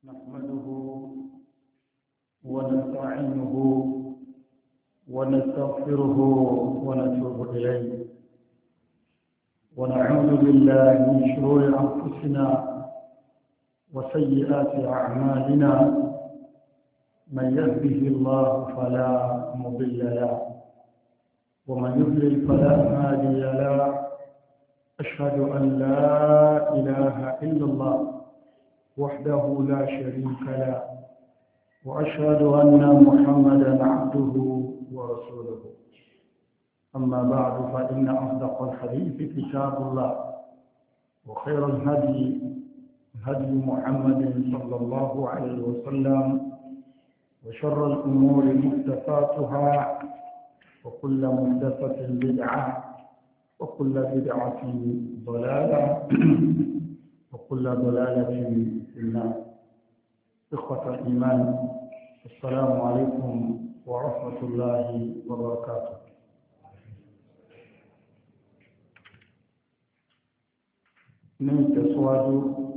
نحمده ونستعينه ونستغفره ونتوب إليه ونعوذ بالله من شرور أنفسنا وسيئات أعمالنا من يهده الله فلا مضل له ومن يضلل فلا هادي له أشهد أن لا إله إلا الله وحده لا شريك له وأشهد أن محمدا عبده ورسوله أما بعد فإن أصدق الحديث كتاب الله وخير الهدي هدي محمد صلى الله عليه وسلم وشر الأمور محدثاتها وكل محدثة بدعة وكل بدعة ضلالة وكل ضلالة في النار. إخوة الإيمان، السلام عليكم ورحمة الله وبركاته. من تسواد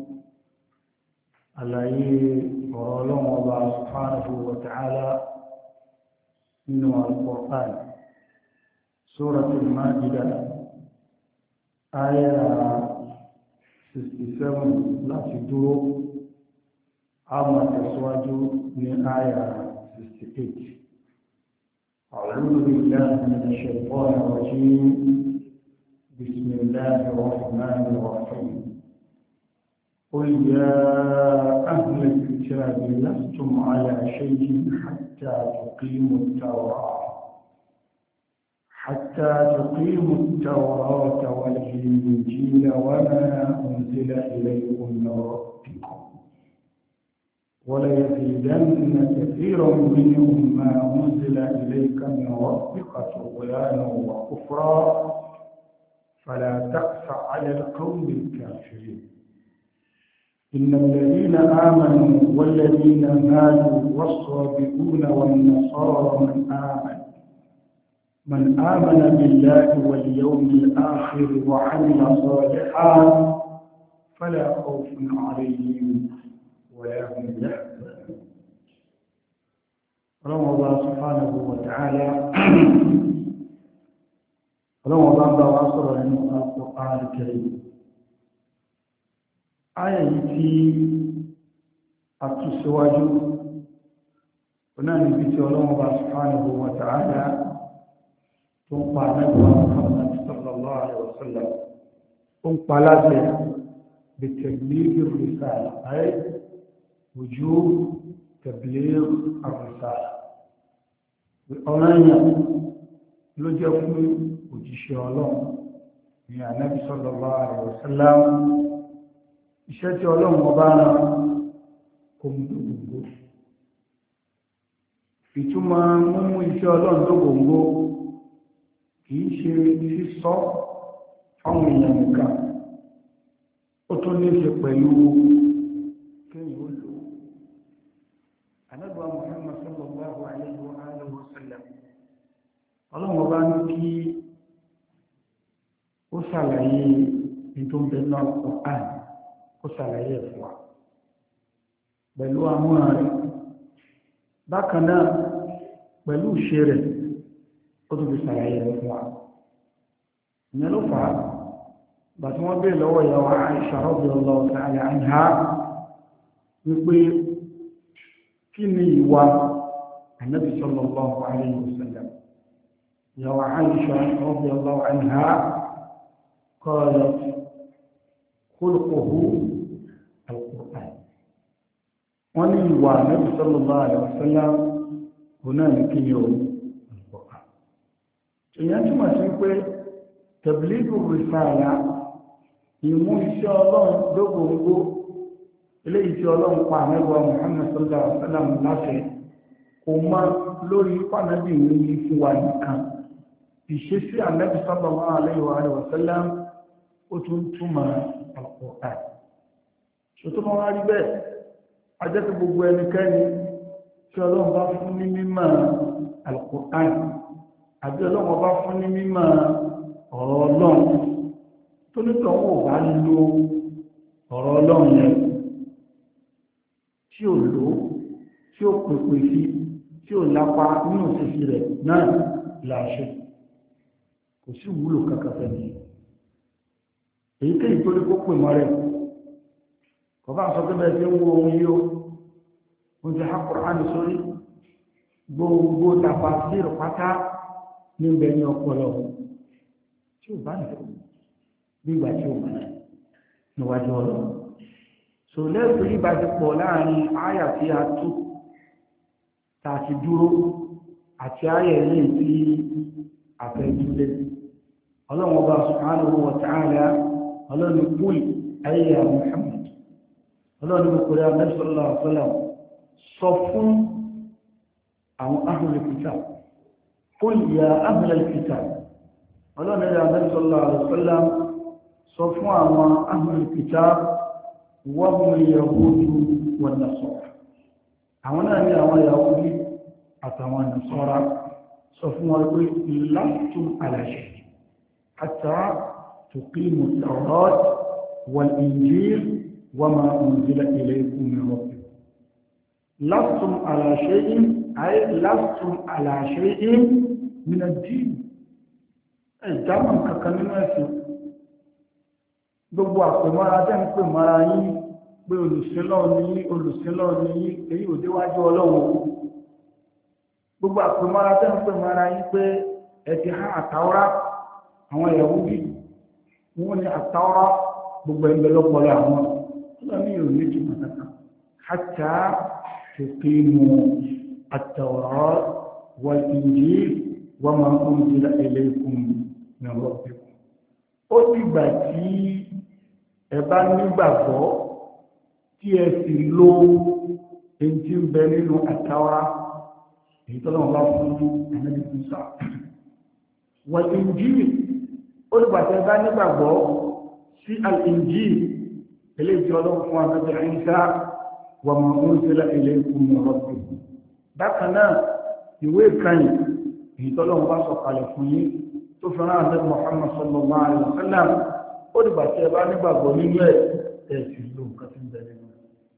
على ورولهم الله سبحانه وتعالى من القرآن سورة المائدة آية 67 láti dúró a máa tẹ̀síwájú ní àyà 68. أعوذ بالله من الشيطان الرجيم بسم الله الرحمن الرحيم قل يا أهل الكتاب لستم على شيء حتى تقيموا التوراة والإنجيل وما أنزل إليكم من ربكم وليزيدن كثيرا منهم ما أنزل إليك من ربك طغيانا وكفرا فلا تأس على القوم الكافرين إن الذين آمنوا والذين هادوا والصابئون والنصارى من آمن بالله واليوم الآخر وعمل صالحا فلا خوف عليهم ولا هم يحزنون. الله سبحانه وتعالى رمضان بواصر القرآن الكريم آية في التسواج ونحن بيت الله سبحانه وتعالى تنقى نبوة محمد صلى الله عليه وسلم تنقى لازم بتبليغ الرسالة أي وجوب تبليغ الرسالة بأولانيا لجأكم وجيشي الله يا نبي صلى الله عليه وسلم إشاتي الله مبانا كم دبونغو في ثم ممو إشاء الله دبونغو kìí ṣe sísọ fáwọn èèyàn nìkan ó tún ní ṣe pẹ̀lú kéyìn ó lò Ànábì Muhammad sallallahu alayhi wa sallam ọlọ́run ọba ní kí ó ṣàlàyé ìtòǹbẹ̀ náà Qur'an ó ṣàlàyé ẹ̀fọ́ wa pẹ̀lú àwọn rẹ̀ bákan náà pẹ̀lú ìṣe rẹ̀ ó tún fi ṣàlàyé rẹ̀ fún wa ìyẹn ló fà á bàtí wọ́n bèèrè lọ́wọ́ ìyàwó Aisha radiyallahu ta'ala anha wípé kí ni ìwà Ànábì sallallahu alayhi wa sallam ìyàwó Aisha radiyallahu anha qalat khuluquhu al-Qur'an wọ́n ní ìwà Ànábì sallallahu alayhi wa sallam kò náà ní kí ni o èyàn túnmọ̀ sí pé tẹ̀blígù rìsáàlá ìmú iṣẹ́ ọlọ́run dógóngó eléyìí tí ọlọ́run pa àmẹ́gbà Muhammad sallallahu alaihi wasallam láti kò mọ́ lórí pàdánù ní fún wa nìkan ìṣesí àmẹ́gbà sallallahu alaihi wasallam ó tún túmọ̀ Al-Qur'an ṣòtò máa wá rí bẹ́ẹ̀ ajẹ́kẹ́ gbogbo ẹnikẹ́ni tí ọlọ́run bá fún ní mímọ̀ Al-Qur'an àbí ọlọ́run bá fún ní mímọ̀ ọ̀rọ̀ ọlọ́run tó nítọ̀ wọ́n bá lo ọ̀rọ̀ ọlọ́run yẹn tí ò lò tí ò pèpè sí tí ò lápá nínú òṣèṣì rẹ̀ náà làṣẹ kò sí wúlò kankan fẹ́ni èyíkéyìí tó lè kó pè mọ́ rẹ̀ kò bá sọ pé bẹ́ẹ̀ tí ń wo ohun yìí ó ti há Kùránì sórí gbogbo tafasir pátá níbẹ̀ ní ọpọlọ tí ò bá nìkan nígbà tí ò bá níwájú ọlọ́run so lẹ́ẹ̀kì ìbáṣepọ̀ láàrin àyà tí a tú tàti dúró àti àyà ilé tí àfẹ́júlẹ̀ ọlọ́run ọba subhanahu wa ta'ala ọlọ́run qul ayya Muhammad ọlọ́run kòrò Ànábì sallallahu alaihi wasallam sọ fún àwọn ahlul kitab qul ya ahlul kitab ọlọ́run Ànábì sallallahu alaihi wasallam sọ fún àwọn ahlul kitab wa hum yahudu wan nasara àwọn náà ní àwọn yahudi àtàwọn nasara sọ fún wọn pé lastum ala shay hatta tuqimu at-tawrat wal injil wa ma unzila ilaykum min rabbikum lastum ala shay'in ay lastum ala shay'in min ad-din ẹ̀dámọ̀ kankan nínú ẹ̀sìn gbogbo àpèmọ́ra tẹ́ ń pè mọ́ra yín pé olùsílọ́ ní èyí ò déwájú ọlọ́run gbogbo àpèmọ́ra tẹ́ ń pè mọ́ra yín pé ẹ ti há àtàwọ́rá àwọn Yahudi wọ́n ní àtàwọ́rá gbogbo ẹgbẹ́ lọ́pọ̀lọ́ àwọn ọlọ́run yóò ní jù mọ́tàkà hatta tuqimu at-tawrat wal injil wa ma unzila ilaykum min rabbikum ó dìgbà tí ẹ bá nígbàgbọ́ tí ẹ sì lo èyí tí ń bẹ nínú àtàwárá èyí tó lọ́wọ́ bá fún Ànábì Mùsá wal Injil ó dìgbà tí ẹ bá nígbàgbọ́ sí al-Injil eléyìí tí ọlọ́wọ́ fún Ànábì Ìsá wa ma unzila ilaykum min rabbikum bákan náà ìwé ìkànnì èyí tó lọ́wọ́ bá sọ̀kalẹ̀ fún yín tó fi rán Ànábì Muhammad sallallahu alaihi wa sallam ó dìgbà tí ẹ bá nígbàgbọ́ nínú ẹ̀ sì ló nǹkan tí ń bẹ nínú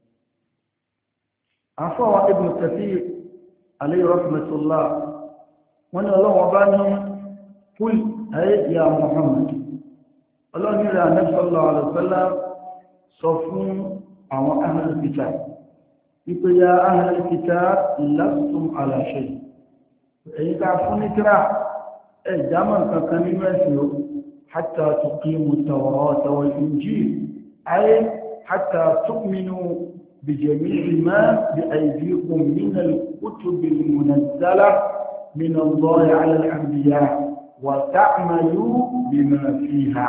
àfọwà Ibn Kathir alayhi rahmatullah wọ́n ní ọlọ́wọ́ bá ní kúl ayé ya Muhammad ọlọ́ni rẹ̀ Ànábì sallallahu alaihi wa sallam sọ fún àwọn ahlul kitab wípé ya ahlul kitab lastum ala shay èyí ká fún ní tíra ẹ̀jámọ̀ kankan nínú ẹ̀sìn o hatta tuqimu at-tawrata wal-injil ay hatta tu'minu bi jami'i ma bi aydikum min al-kutub al-munazzala min Allah 'ala al-anbiya wa ta'malu bima fiha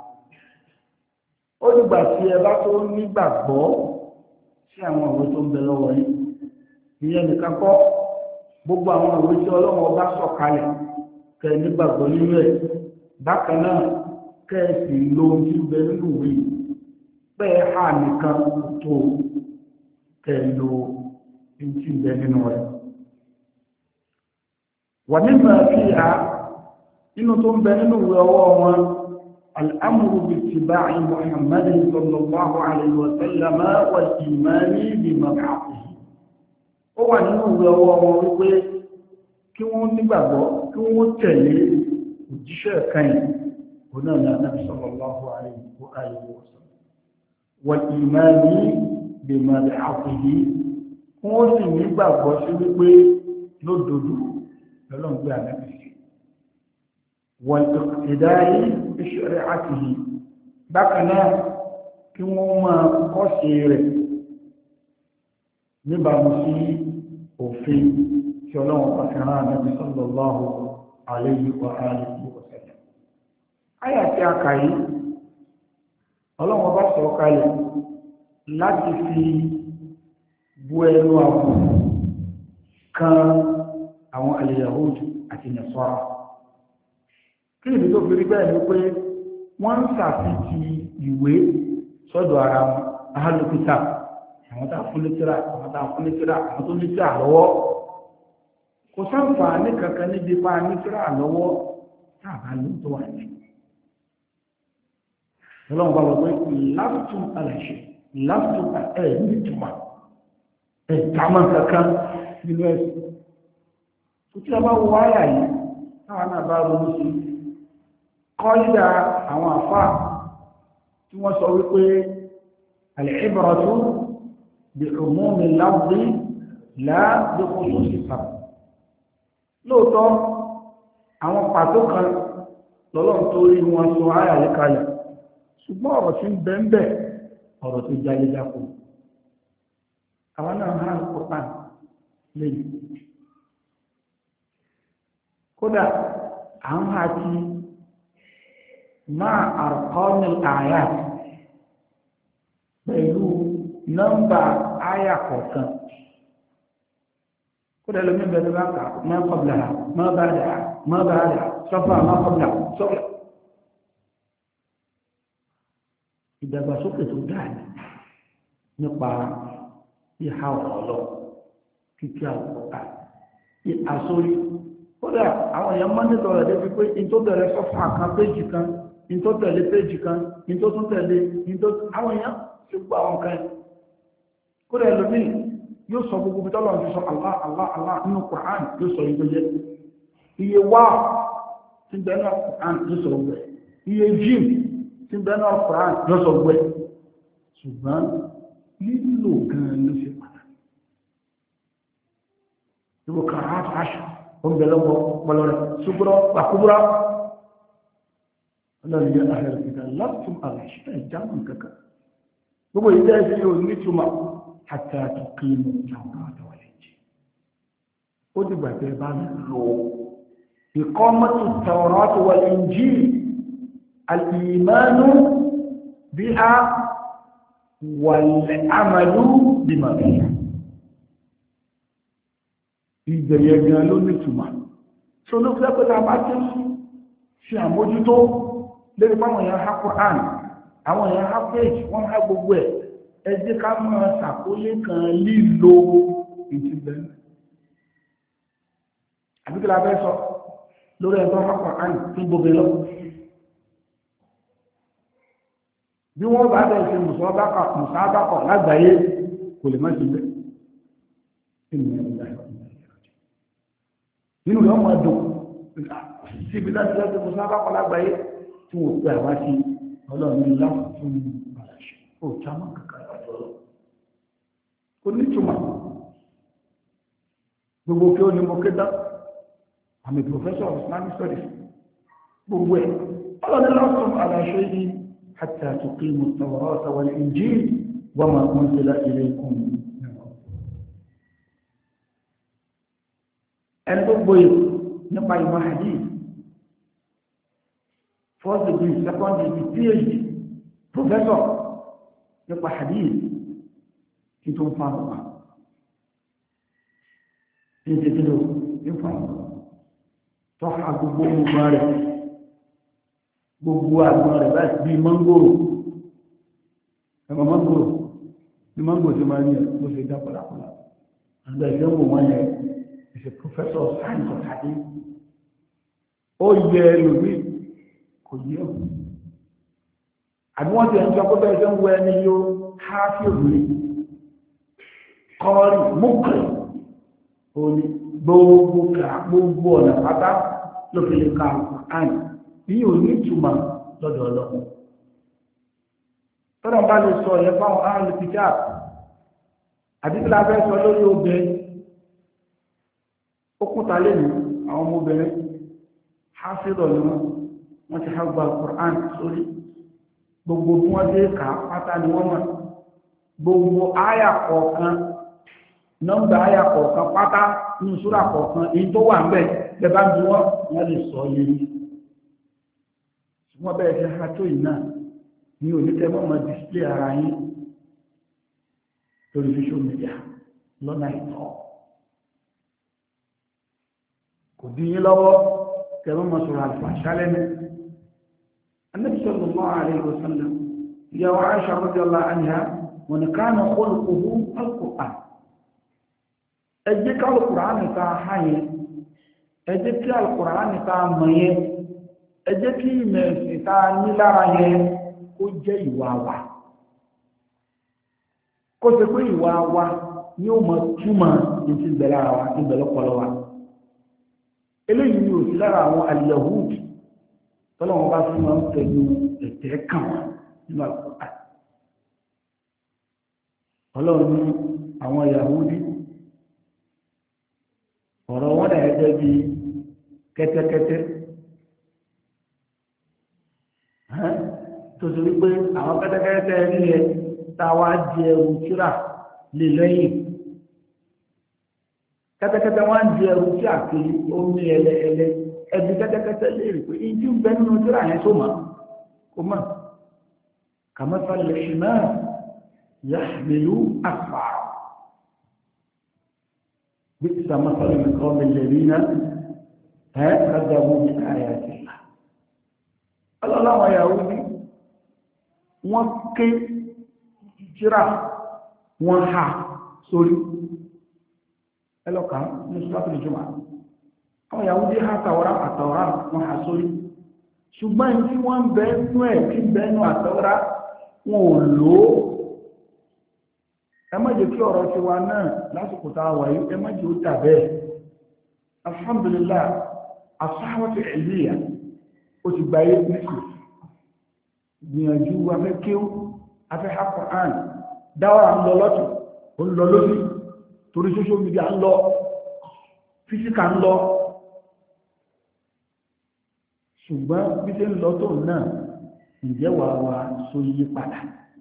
ó dìgbà tí ẹ bá tó nígbàgbọ́ sí àwọn ìwé tó ń bẹ lọ́wọ́ yìí ìyẹn nìkan kọ́ gbogbo àwọn ìwé tí Ọlọ́run bá sọ̀kalẹ̀ kẹ nígbàgbọ́ nínú ẹ̀ bákan náà kẹ sì lo ohun tí ń bẹ nínú ìwé pẹ́ hà nìkan tó kẹ lo ohun tí ń bẹ nínú rẹ̀ wà nígbà tí a inú tó ń bẹ nínú ìwé ọwọ́ wọn al'amuru bi tiba'i Muhammadin sallallahu alaihi wa sallam wal imani bi mab'athihi ó wà nínú ìwé ọwọ́ wọn wípé kí wọ́n nígbàgbọ́ kí wọ́n tẹ̀lé òjíṣẹ́ ẹ̀kànyìn ọ̀nà Ànábì sallallahu alaihi wa sallam wal imani bi mab'athihi kí wọ́n sì nígbàgbọ́ sí wípé lódodo lọ́lọ́gbé Ànábì wal iqtida'i bi shari'atihi bákan náà kí wọ́n máa kọ́ṣe rẹ̀ níbàámu sí òfin tí ọlọ́run pàtàkì Ànábì sallallahu alayhi wa alihi wa sallam. Àyà tí a kà yìí ọlọ́run bá sọ kalẹ̀ láti fi bú ẹnu àbò kan àwọn al-Yahud àti Nasara kí ìdí tó fi rí bẹ́ẹ̀ ni pé wọ́n ń ṣàfihàn ìwé sọ́dọ̀ ara wọn ahlul kitab àwọn tá a fún létírà àwọn tá a fún létírà àwọn tó létírà lọ́wọ́ kò sáǹfààní kankan níbi pa létírà lọ́wọ́ táàbà ló tó wà ní. ọlọ́run bá wọ pé láftún aláṣẹ láftún ẹ̀ nítumọ̀ ẹ̀dámọ̀ kankan nínú ẹ̀sìn tó tí a bá wọ àyà yìí táwọn náà bá ronú sí kọ́ídà àwọn àfáà tí wọ́n sọ wípé al-ibratu bi umumi al-lafzi la bi khususi sabab lóòótọ́ àwọn pàtó kan lọ́lọ́run tó rí wọn sọ àyà yìí kalẹ̀ ṣùgbọ́n ọ̀rọ̀ tí ń bẹ ń bẹ ọ̀rọ̀ tó jáde jáko àwọn náà hàn kópa lẹ́yìn kódà àwọn àti máa àrùkọ́nì àyà pẹ̀lú nọ́mbà àyà kọ̀ọ̀kan kódà lómi bẹ̀rẹ̀ bá kà máa kọ̀bìlà máa bá dà máa bá dà sọ́fà máa kọ̀bìlà sọ́fà ìdàgbàsókè tó dáa nípa ìhà ọ̀lọ́ kíkí àwòrán àsórí kódà àwọn èèyàn máa ń ní tọrọ débi pé in tó bẹ̀rẹ̀ sọ́fà kan péjì kan in tó tẹ̀lé péjì kan in tó tún tẹ̀lé in tó àwọn èèyàn ti gbọ́ àwọn kan kódà ẹlòmíì yóò sọ gbogbo bí tọ́lọ̀ ti sọ Allah Allah Allah nínú Quran yóò sọ yìí tó jẹ́ iye wá tí bẹ́ẹ̀ náà Quran yóò sọ gbẹ iye jim tí bẹ́ẹ̀ náà Quran yóò sọ gbẹ ṣùgbọ́n lílò gan-an ló ṣe pàtàkì ìwò kan àṣà ó ń bẹ lọ́wọ́ pọlọ rẹ̀ ṣùgbọ́n pàkúbúrá ọlọ́run yẹ àhẹrẹ ìgbà látún àlàṣẹ ìjámọ̀ kankan gbogbo ìdá ẹ̀sìn yóò nítumọ̀ àti àtúnkì inú ìjàmbá àtàwọlẹ̀ jì ó dìgbà tẹ́ bá lò ìkọ́mọ́tò Tawrat wal Injil al-imanu biha wal-amalu bima fiha ìgbẹ̀yẹ̀ gan ló nítumọ̀ tó ló fẹ́ pẹ́ta bá tẹ́ sí àmójútó lórí fáwọn èèyàn ha Qur'an àwọn èèyàn ha page wọ́n ha gbogbo ẹ̀ ẹ jẹ́ ká máa ṣàkólé kan lílo ìtìbẹ̀rẹ̀ àbíkí la fẹ́ sọ lórí ẹ̀tọ́ ha Qur'an tí gbogbo lọ bí wọ́n bá bẹ̀rẹ̀ sí mùsàbákọ̀ lágbàáyé kò lè má sí bẹ́ẹ̀ nínú rẹ̀ ọmọ ẹ̀dùn síbi láti lọ́dún mùsàbákọ̀ lágbàáyé tí wọ́n pẹ́ àwá sí ọlọ́run láti fún àṣẹ ó jámọ́ kankan àjọ́rọ̀ ó nítumọ̀ gbogbo kí ó ní mo kéda àmì professor of Islamic studies gbogbo ẹ̀ ọlọ́run láti fún àṣẹ yìí hatta tuqimu at-Tawrata wal-Injil wa ma unzila ilaykum ẹni tó gboyè nípa ìmọ̀ hadith first degree second degree PhD professor nípa hadith tí tó ń fa ọ̀pá tí ń tẹ́tẹ́ lọ ní fa ọ̀pá tó ha gbogbo ọgbọ̀n rẹ̀ gbogbo àgbọ̀n rẹ̀ láti bí mọ́ngòrò ẹmọ mọ́ngòrò ní mọ́ngòrò tí máa ní ẹ̀ ló ṣe dá pọ̀lápọ̀lá àgbà ìdánwò wọn yẹ is a professor of science of hadith ó yẹ lórí kò yẹ o àbí wọ́n ti ẹ̀ ń sọ pé bẹ́ẹ̀ ṣe ń wọ ẹni yóò há sí òmìnir kọ́ọ̀rì mọ́kànlá òní gbogbo ọ̀nà pátá ló fi lè ka àìn ní òní ìtumọ̀ lọ́dọ̀ ọlọ́run tọ́nà bá lè sọ ẹ̀ fáwọn àrùn ìpìjà àdíkì la fẹ́ sọ lórí obìnrin ó kúta lẹ́nu àwọn ọmọbìnrin hafidọ̀ ni wọ́n ti hagba Qur'an sórí gbogbo bí wọ́n dé kà pátá ni wọ́n mọ̀ gbogbo àyà kọ̀ọ̀kan nọ́mbà àyà kọ̀ọ̀kan pátá ní ìṣúra kọ̀ọ̀kan èyí tó wà ń bẹ̀ bẹ́bá bí wọ́n lè sọ yìí wọ́n bẹ̀rẹ̀ sí ha tó yìí náà ní onítẹ̀mọ́ mọ́ display ara yín lórí social media lọ́nà ìtọ́ kò dín yín lọ́wọ́ tẹ̀mọ́ mọ́ sọ̀rọ̀ àlùfàṣà lẹ́nu Annabi sallallahu alaihi wasallam ya wa Aisha radiyallahu anha wa kana khuluquhu al-Qur'an ẹ jẹ́ ká al-Qur'an ta haye ẹ jẹ́ kí al-Qur'an ta maye ẹ jẹ́ kí ìmẹ̀sìn ta ní lára yẹn kó jẹ́ ìwà wa kó ṣe pé ìwà wa ni ó mọ̀ túmọ̀ ní ti bẹ̀rẹ̀ ara wa ní bẹ̀rẹ̀ pọ̀lọ́ wa eléyìí ni ò sí lára àwọn al-Yahud tọ́lọ́wọ́n bá fún wọn pẹ̀lú ẹ̀tẹ́ kàn wọn nínú Al-Qur'an ọlọ́run ní àwọn Yahudi ọ̀rọ̀ wọn dà gẹ́gẹ́ bí kẹ́tẹ́kẹ́tẹ́ tó sì wípé àwọn kẹ́tẹ́kẹ́tẹ́ rí ẹ táwa di ẹrù tíra lè lẹ́yìn kẹ́tẹ́kẹ́tẹ́ wọ́n di ẹrù tí àti omi ẹlẹ́ẹlẹ́ ẹbí kẹ́tẹ́kẹ́tẹ́ lè rí pé ìjú ń bẹ nínú tíra yẹn tó mọ̀ kó mọ̀ kamathali himar yahmilu asfara bi'sa mathalu al-qawmi alladhina kadhabu bi ayati Allah ọlọ́láwọ̀ Yahudi wọ́n ké jíra wọ́n ha sórí ẹlọ́ka ní suratul Jumu'ah àwọn Yahudi ha àtàwọ́rá wọ́n ha sórí ṣùgbọ́n tí wọ́n bẹ́ẹ̀nú ẹ̀ tí bẹ́ẹ̀nú àtàwọ́rá wọn ò lò ó ẹ má jẹ́ kí ọ̀rọ̀ ti wa náà lásìkò tá a wà yìí ẹ má jẹ́ ó tà bẹ́ẹ̀ alhamdulillah as-sahwatu al-ilmiyya ó ti gba ayé nìkú gbìyànjú afẹ́ kíw afẹ́ ha Qur'an dáwà ń lọ lọ́tún ó ń lọ lórí torí social media ń lọ físíkà ń lọ ṣùgbọ́n bí ṣe ń lọ tó náà ǹjẹ́ wà wá so yí padà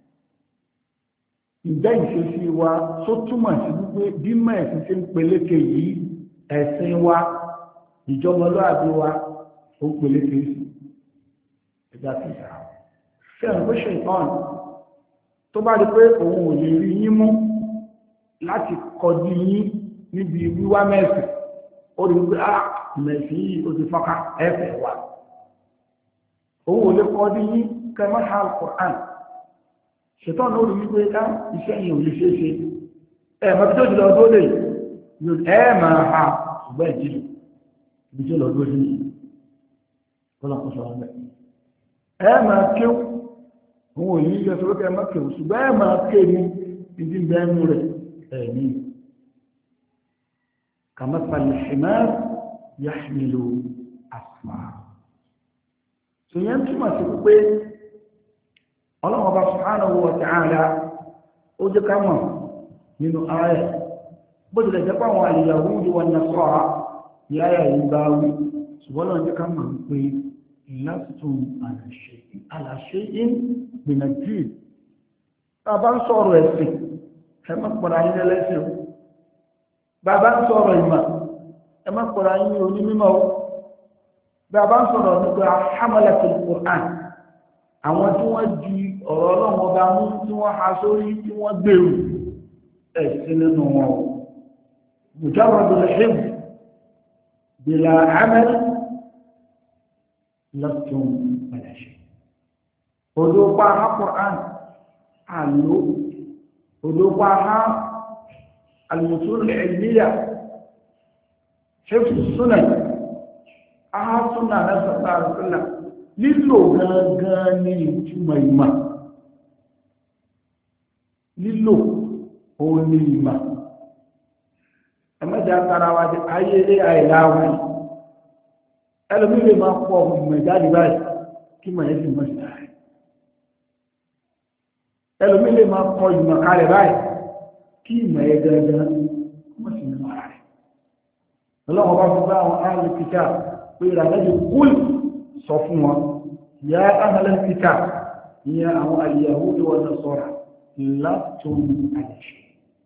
ǹjẹ́ ìṣesí wa tó túmọ̀ sí wípé bí mọ̀ ẹ̀sìn ṣe ń peléke yìí ẹ̀sìn wa ìjọmọlúàbí wa ó peléke sí ẹgbẹ́ àti ìṣàrà fẹ́ràn pé ṣe ìtọ́n tó bá rí pé òun ò lè rí yín mú láti kọjú yín níbi wíwá mẹ́sìn ó rí pé mẹ́sìn yìí ó ti fọ́ká ẹ̀fẹ̀ wà òun ò lè kọjú yín kẹmọ́ ha Al-Qur'an ṣètọ́n ló rí wípé iṣẹ́ yìí ò lè ṣe é ṣe ẹ̀mọ́ tó jùlọ tó lè ẹ̀mọ́ ha ṣùgbọ́n ìjìlù ibi tí ó lọ dúró sí kọ́lọ̀kọ́sọ̀ ọ̀rẹ́ ẹ̀mọ́ kéwù òun ò ní yọ sọ́rọ́ kẹ́ ẹ̀mọ́ kéwù ṣùgbọ́n ẹ̀mọ́ ké ní ibi bẹ́ẹ̀mú rẹ̀ ẹ̀mí kamathali himar yahmilu asfara ṣèyẹn túmọ̀ sí pé ọlọ́run ọba subhanahu wa ta'ala ó jẹ́ ká mọ̀ nínú ayé bó tilẹ̀ jẹ́ pé àwọn al-Yahudi wan-Nasara ní ayé yìí bá wí ṣùgbọ́n lọ́n jẹ́ ká mọ̀ pé lastum ala shay'in min ad-din tá a bá ń sọ̀rọ̀ ẹ̀sìn ẹ má pọ̀ra yín lẹ́lẹ́sìn o bàbá ń sọ̀rọ̀ ìmọ̀ ẹ má pọ̀ra yín onímọ̀ o bàbá ń sọ̀rọ̀ nípa hamalatul Qur'an àwọn tí wọ́n di ọ̀rọ̀ ọlọ́run ọba mú tí wọ́n ha sórí tí wọ́n gbèrú ẹ̀sìn nínú wọn mujarradul hifz bila amal lastum ala shay odò pa ha Qur'an àlò odò pa ha al-usul al-ilmiyya hifz sunnah aha sunnah nabi sallallahu alaihi wasallam lílò gangan ní ìtumọ̀ ìmọ̀ lílò òun ní ìmọ̀ ẹmẹ́jà tara wa jẹ́ ayé àìláwọ̀ ẹlòmí lè máa pọ̀ ìmọ̀ ìjáde báyìí kí mọ̀ ẹ́ sì mọ̀ sí ààrẹ ẹlòmí lè máa pọ̀ ìmọ̀ kalẹ̀ báyìí kí ìmọ̀ ẹ́ gangan mọ̀ sí nínú ara rẹ̀ ọlọ́run bá fún bá àwọn ààrẹ kìkà pé ìrànlẹ́jọ kúlù sọ fún wọn ya ahlal kitab ya àwọn al-Yahudi wa Nasara lastum ala shay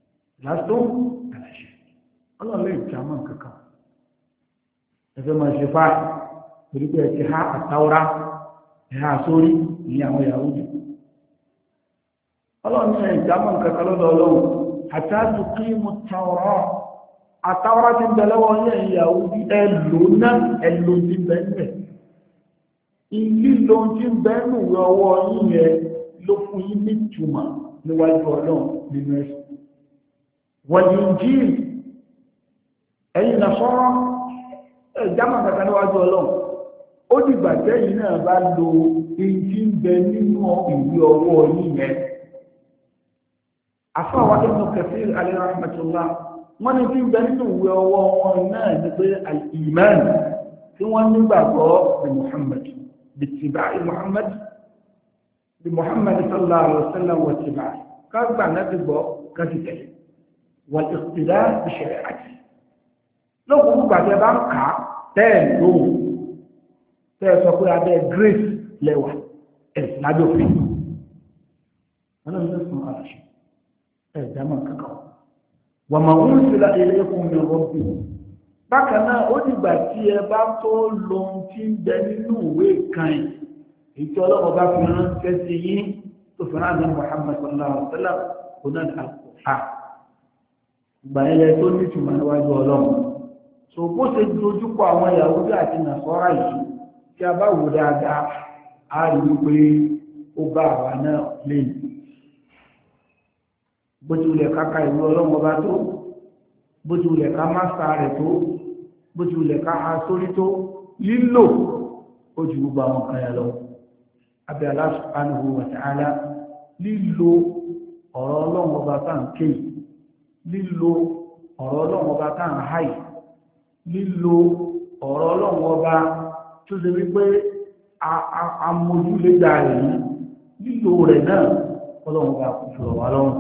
ọlọ́run lè jámọ́ kankan ẹgbẹ́ máa ṣe fáà torí pé ẹ̀kẹ́ ha àtàwọ́rá ẹ̀hà sórí ní àwọn Yahudi ọlọ́run lè jámọ́ kankan lọ́dọ̀ ọlọ́run hatta tuqimu at-Tawrah àtàwọ́rá ti bẹ̀lẹ́wọ̀ yẹn Yahudi ẹlò ti bẹ̀ẹ̀ ìlílò tí ń bẹ́ẹ̀nù ọwọ́ yíyẹ ló fún yí ní túmọ̀ níwájú ọlọ́run nínú ẹ̀sùn wal-Injil ẹ̀yìn Nasara ẹ̀jámà kàkà níwájú ọlọ́run ó dìgbà tẹ́yìn náà bá lo èyí tí ń bẹ nínú ìwé ọwọ́ yíyẹ afáwa Ibn Kathir alayhi rahmatullah wọ́n ní tí ń bẹ nínú ìwé ọwọ́ wọn náà ní pé al-iman tí wọ́n nígbàgbọ́ bí Muhammad bí tìbáì Muhammad bí Muhammad sallallahu alaihi wasallam wa tìbáì ká gbà náà ti gbọ́ ká ti tẹ̀lé wal iqtida bi shari'ati lókùn gbogbo àti ẹbá ń kà á tẹ́ẹ̀ lóhùn tẹ́ẹ̀ sọ pé abẹ́ grace lẹ́wà ẹ̀sìn lábẹ́ òfin ọlọ́run ló sùn àṣẹ ẹ̀dámọ̀ kankan wà máa ń sílá ilé ẹkùn mi rọ́bì bákan náà ó dìgbà tí ẹ bá tó lóhun tí ń bẹ nínú ìwé kan èyí tí ọlọ́run bá fi ránṣẹ́ sí yín tó fi ránṣẹ́ Muhammad sallallahu alaihi wa sallam kò náà ní àkùkà ìgbà yẹn tó ní ìtumọ̀ níwájú ọlọ́run so bó ṣe dojúkọ àwọn Yahudi àti Nasara yìí tí a bá wò dáadáa a rí wípé ó bá àwa náà lẹ́yìn bó ti wulẹ̀ ká ka ìwé ọlọ́run ọba tó bó ti wulẹ̀ ká máṣá rẹ̀ tó bó ti wulẹ̀ ká ha sórí tó lílò ó ju gbogbo àwọn kan yà lọ abẹ́ Allah subhanahu wa ta'ala lílò ọ̀rọ̀ ọlọ́run ọba tá à ń ké lílò ọ̀rọ̀ ọlọ́run ọba tá à ń háì lílò ọ̀rọ̀ ọlọ́run ọba tó ṣe wípé amójúlédà rẹ̀ yìí lílò rẹ̀ náà ọlọ́run ọba kò fi rọ̀ wá lọ́rùn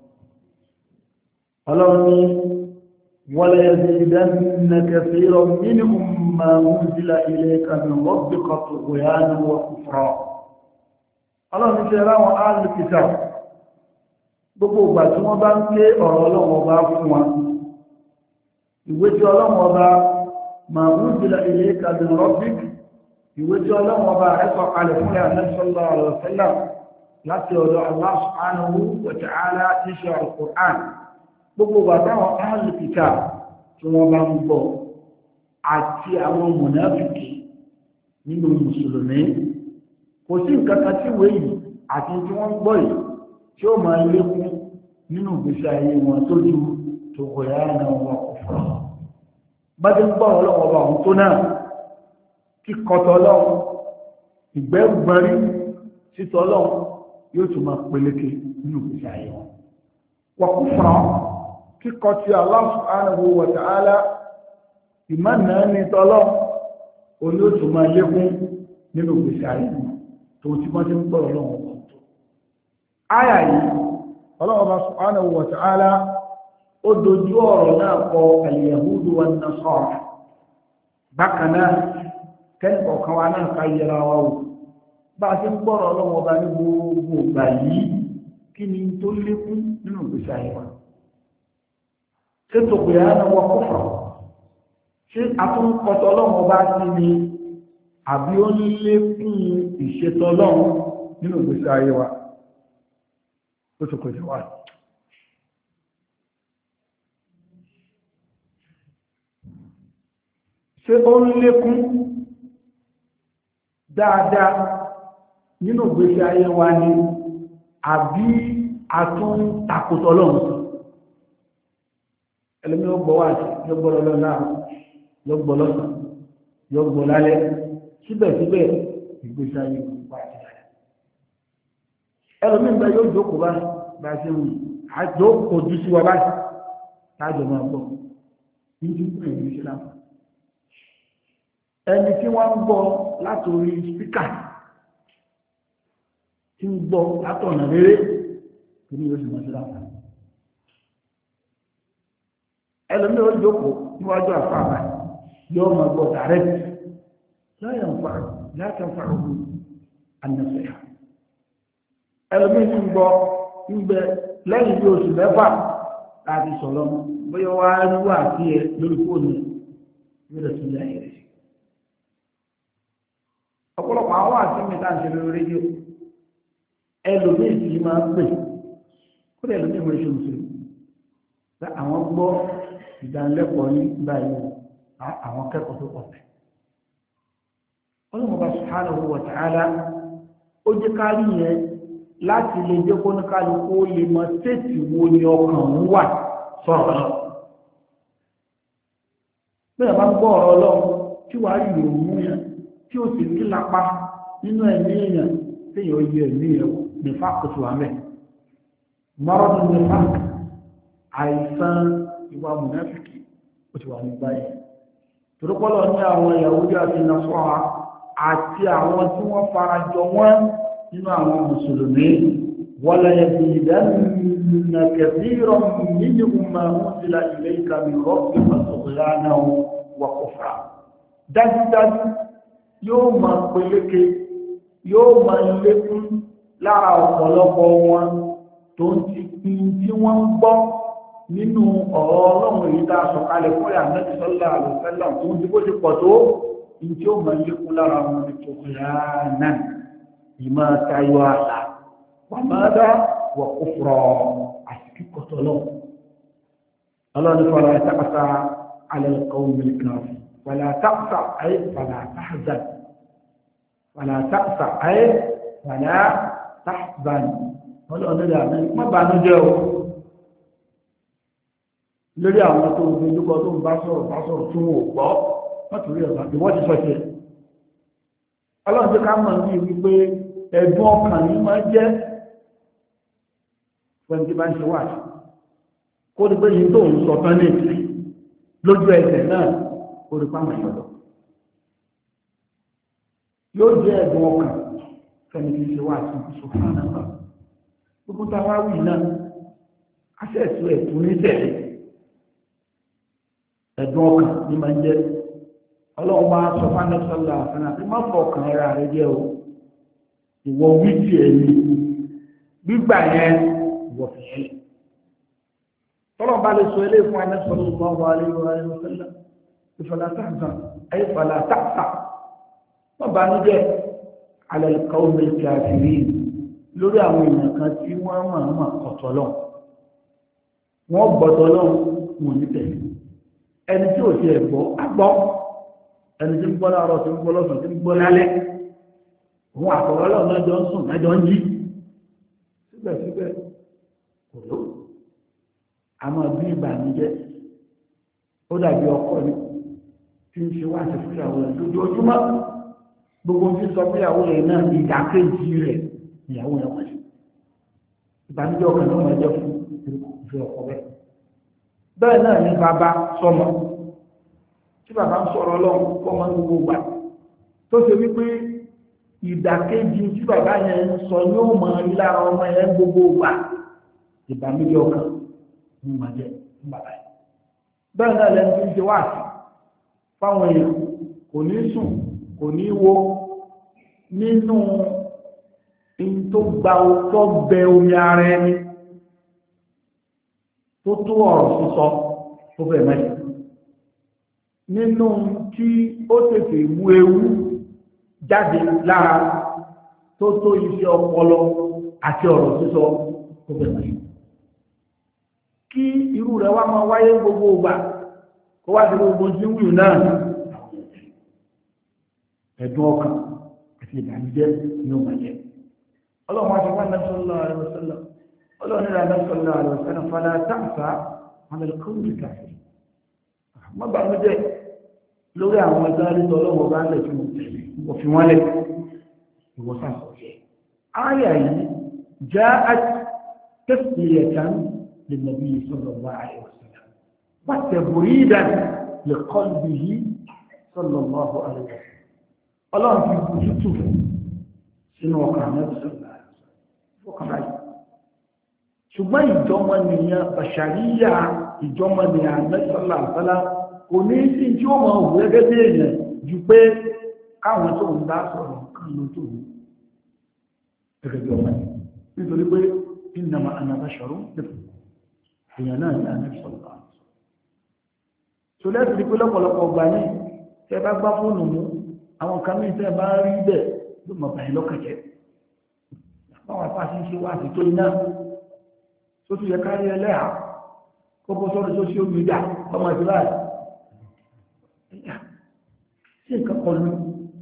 ọlọ́run ní wala yazidanna kathiran minhum ma unzila ilayka min rabbika tughyanan wa kufra ọlọ́run ní ṣe ráwọn al-kitab gbogbo ìgbà tí wọ́n bá ń ké ọ̀rọ̀ ọlọ́run ọba fún wa ìwé tí ọlọ́run ọba ma unzila ilayka min rabbik ìwé tí ọlọ́run ọba rẹ̀ sọ kalẹ̀ fún Ànábì sallallahu alaihi wasallam láti ọ̀dọ̀ Allah subhanahu wa ta'ala tí ṣe al-Qur'an gbogbo ìgbà táwọn ahlul kitab tí wọ́n bá ń bọ̀ àti àwọn mùnáfìkì nínú mùsùlùmí kò sí nǹkan kan tí ìwé yìí àti tí wọ́n ń gbọ́ yìí tí ó máa lékún nínú ìgbésí ayé wọn tó ju tughyanan wa kufra bájẹ́ ń gbọ́ ọlọ́wọ́ ọba ọ̀hún tó náà kíkọtọ̀ ọlọ́run ìgbẹ́gbẹ̀rí títọ́ ọlọ́run yóò tún máa peléke nínú ìgbésí ayé wọn wa kufra kíkọ tí Allah subhanahu wa ta'ala ìmọ̀nà ní tọ́lọ́ òní ó tún máa lékún nínú ìgbésí ayé wọn tó ti mọ́ sí ń gbọ́ ọlọ́run ọ̀hún tó áyà yìí ọlọ́run subhanahu wa ta'ala ó dojú ọ̀rọ̀ náà kọ al-yahudu wan-nasara bákan náà kẹ́kọ̀ọ́ kan wa náà ká yẹra wa wò bá a ti ń gbọ́rọ̀ ọlọ́wọ́ ọba ní gbogbo ìgbà yìí kí ni tó lékún nínú ìgbésí ayé wa ṣé tughyanan wa kufra ṣé àtúnkọ̀tọ̀ ọlọ́wọ́ ọba sí ni àbí ó ń lékún ìṣètò ọlọ́run nínú ìgbésí ayé wa ó tó kọjá wa. ṣé ó ń lékún dáadáa nínú ìgbésí ayé wa ni àbí àtún takòtò lọ́wọ́ ẹlẹ́mí ó gbọ́ wá sí yóò gbọ́ lọ́nà yóò gbọ́ lọ́sàn yóò gbọ́ lálẹ́ síbẹ̀síbẹ̀ ìgbésí ayé wa ti dáadáa ẹlòmí ń bẹ yóò jókòó bá ṣe ń àjò ojú sí wa báyìí láàjọ máa gbọ́ ní ìdíkùn ìlú ìṣẹ́lámù ẹni tí wọ́n ń gbọ́ látòrí spíkà tí ń gbọ́ látọ̀nà rere tó ní oṣù mọ́síláfà ẹlòmí ó jókòó níwájú àfáàbà yóò máa gbọ́ dàrẹ́tì láyàn fàáhù ànàfẹ́hà ẹlòmí tí ń gbọ́ ń bẹ lẹ́yìn bí oṣù mẹ́fà láti sọ̀rọ̀ bóyá wá rí wà sí ẹ lórí fóònù yóò rẹ̀ sí láyé rẹ̀ ọ̀pọ̀lọpọ̀ àwọn àti mẹ́ta ń ṣe lórí rédíò ẹlòmíì tí máa ń pè kó lè lómi ìwé ṣe òṣèlú pé àwọn gbọ́ ìdánilẹ́kọ̀ọ́ ní báyìí àwọn kẹ́kọ̀ọ́ tó pọ̀ tẹ̀. Ọlọ́run subhanahu wa ta'ala ó jẹ́ kárí yẹn láti lè jẹ́ kó ní kálukú lè mọ séètì wo ni ọkàn ń wà sọ̀rọ̀ náà. bẹ́ẹ̀ bá gbọ́ ọ̀rọ̀ Ọlọ́run tí wàá rí ìrònú yẹn tí ó sì ní lápá nínú ẹ̀mí èèyàn tí yóò yẹ ẹ̀mí ẹ̀ nífà kòtò àmẹ́ mọ́rọ́dún ní fák àìsàn ìwà mùnáfíkì ó ti wà ní báyìí torípọ́lọ̀ ní àwọn Yahudi àti Nasara àti àwọn tí wọ́n fara jọ wọ́n nínú àwọn mùsùlùmí wala yazidanna kathiran minhum ma unzila ilayka min rabbika tughyanan wa kufra dájúdájú yóò máa peléke yóò máa lékún lára ọ̀pọ̀lọpọ̀ wọn tó ń ti pin tí wọ́n ń gbọ́ nínú ọ̀rọ̀ Ọlọ́run èyí tá a sọ̀kalẹ̀ fún ìyá Ànábì sallallahu alaihi wasallam tó ń ti bó ti pọ̀ tó ní tí ó máa lékún lára wọn ní tughyanan ìmọ̀ tayọ àlà wa madha wa kufra àti kíkọ̀tọ̀ lọ. Ọlọ́run fala ta'sa 'ala al-qawmil kafirin wala ta'sa ay fala tahzan wala ta'sa ay fala tahzan Ọlọ́run dà ní má bànújẹ́ o lórí àwọn tó ń dojúkọ tó ń bá sọ̀rọ̀ tí wọn ò gbọ́ wọ́n torí ọ̀gá tí wọ́n ti sọ sí ẹ̀. Ọlọ́run tí ká mọ̀ ní wípé ẹ̀dùn ọkàn ní máa jẹ́ pẹ̀lú tí bá ń ṣe wà kó ní pé yìí tó ń sọ tán ní ìsìn lójú ẹsẹ̀ náà ó rí pàmò ìṣọ̀lọ̀ yóò jẹ́ ẹ̀dùn ọkàn fẹ́ni tí ń ṣe wà sí ìṣòfin náà gbogbo táwa wì náà aṣẹ́ẹ̀tù ẹ̀tún ní tẹ̀lé ẹ̀dùn ọkàn ní máa ń jẹ́ Ọlọ́run máa sọ fánẹ́sọ́lá àfẹ́nà tí má fọ ọkàn ẹ̀rà rẹ jẹ́ o ìwọ wíjì ẹni gbígbà yẹn ìwọ fi yẹn tọ́lọ̀ bá lè sọ ilé fún anẹ́sọ́lá ọgbà alẹ́wọ̀lẹ́wọ̀lẹ́wọ̀lẹ́ ìfọ̀lá tààzà ayífọ̀lá tààzà wọ́n bá ní jẹ́ alẹ́kọ̀ọ́ omi kàfìrí lórí àwọn èèyàn kan tí wọ́n máa kọ̀tọ̀ lọ wọ́n gbọ́tọ̀ lọ wọn ní tẹ̀lé ẹni tí ò ti ẹ̀ gbọ́ agbọ́ ẹni tí ń gbọ́ láàárọ̀ tí ń gbọ́ lọ́sàn tí ń gbọ́ lálẹ́ òun àkọ̀rọ̀lọ́ lọ́jọ́ ń sùn lọ́jọ́ ń jí síbẹ̀síbẹ̀ kò ló àmọ́ bí ìbànújẹ́ ó dàbí ọkọ ni tí ń ṣe wá sí fúyàwó rẹ̀ lójoojúmọ́ gbogbo tí ń sọ fúyàwó rẹ̀ náà ní ìdákéjì rẹ̀ ìyàwó rẹ̀ wọ́n sí ìbànújẹ́ ọkàn náà máa jẹ́ fún ìfẹ́ ọkọ bẹ́ẹ̀ náà ní bàbá sọmọ tí bàbá ń sọ̀rọ̀ Ọlọ́run kọ́ máa ń gbogbo gbà tó ṣe wípé ìdàkejì tí bàbá yẹn ń sọ yóò máa rí lára ọmọ yẹn gbogbo gbà ìbànújẹ́ ọkàn ní máa jẹ́ fún bàbá yẹn bẹ́ẹ̀ náà lẹ́nu tí ń ṣe wá sí fáwọn èèyàn kò ní sùn kò ní wo nínú in tó gba tó bẹ omi ara ẹni tó tó ọ̀rọ̀ sísọ tó fẹ́ mẹ́rin nínú tí ó tètè mú ewu jáde lára tó tó iṣẹ́ ọpọlọ àti ọ̀rọ̀ sísọ tó fẹ́ mẹ́rin kí irú rẹ̀ wá máa wáyé gbogbo ìgbà kó wá sí gbogbo tí wíwù náà ẹ̀dùn ọkàn àti ìbànújẹ́ ní ó máa jẹ́ ọlọ́run wá sí wá náà sallallahu alaihi wasallam ọlọ́run nílà náà sallallahu alaihi wasallam fala ta'sa 'ala al-qawmi al-kafirin má bànújẹ́ lórí àwọn ẹgbẹ́ àrídọ́ ọlọ́run bá ń lẹ̀ fún òfin wọn lẹ̀ ìwọ̀sán sọ̀rọ̀ ayà yìí ja'at tasdiyatan lin-nabi sallallahu alaihi wasallam wa tabridan li qalbihi sallallahu alaihi wasallam ọlọ́run fi bùjú tù sínú ọkàn náà sọ̀rọ̀ ọkàn báyìí ṣùgbọ́n ìjọmọ̀nìyàn bàṣàríyà ìjọmọ̀nìyàn mẹ́sàlá àbálá kò ní sí tí ó máa wù gẹ́gẹ́ bí èèyàn ju pé káwọn tó ń bá sọ̀rọ̀ kan ló tó wù gẹ́gẹ́ bí ọmọ yìí nítorí pé innama ana basharun èèyàn náà ní àmẹ́sàlá tó lẹ́sìn pé lọ́pọ̀lọpọ̀ gbà ní tẹ́ bá gbá fóònù mú àwọn kan ní tẹ́ bá rí bẹ́ẹ̀ ló mọ̀ báyìí lọ́kàjẹ́ báwọn apá sí ṣe wá sí tó iná tó tún yẹ kárí ẹlẹ́à kókó sọ́rọ̀ social media ọmọ ìdílá sí nǹkan kan lú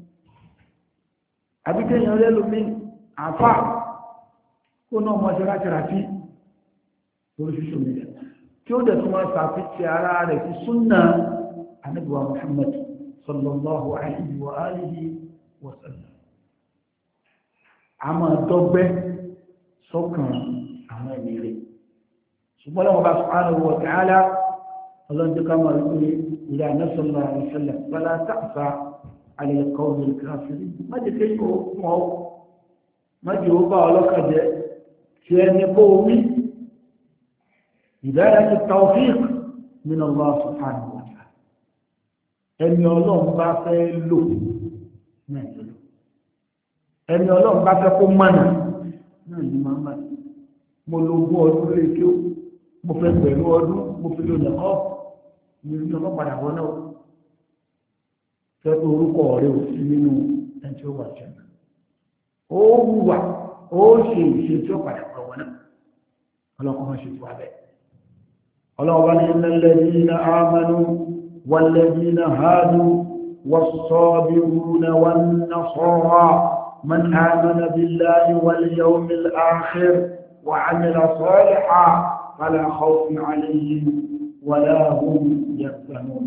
àbíkẹ́yàn lẹ́lómi àfà kó náà mọ́ ṣe láti ràtí lórí social media tí ó dẹ̀ tún wọ́n sàfihàn ara rẹ̀ sí súnnà Ànábì wa Muhammad sallallahu alayhi wa alihi wa sallam a máa dọ́gbẹ́ sọ́kàn àwọn ẹni rẹ̀ ṣùgbọ́n lọ́wọ́ bá subhanahu wa ta'ala ọlọ́dún ká máa rí ìlà sallallahu alaihi wasallam wala ta'sa ala al-qawmi al-kafirin má jẹ́ kí ó fún ọ má jẹ́ ó bá ọlọ́kàjẹ́ tí ẹni bó wí hidayatu tawfiq min Allah subhanahu wa ta'ala ẹni ọlọ́run bá fẹ́ lò náà lò ẹni ọlọ́run bá fẹ́ kó mọ̀nà náà ní máa mọ̀ mo lo ogún ọdún lè kí ó mo fẹ́ pẹ̀lú ọdún mo fi lò lẹ́kọ́ mi ní ọlọ́padà wọn náà fẹ́ pé orúkọ rẹ̀ ò sí nínú ẹni tí ó wà jẹ́ ó wùwà ó ṣe ìṣe tí ó padà pọ̀ wọn náà ọlọ́kọ́ wọn ṣe tó abẹ́ ọlọ́wọ́ ní alladhina amanu walladhina hadu was-sabiruna wan-nasara man amana billahi wal yawmil akhir wa 'amila salihan fala khawfun 'alayhim wala hum yahzanun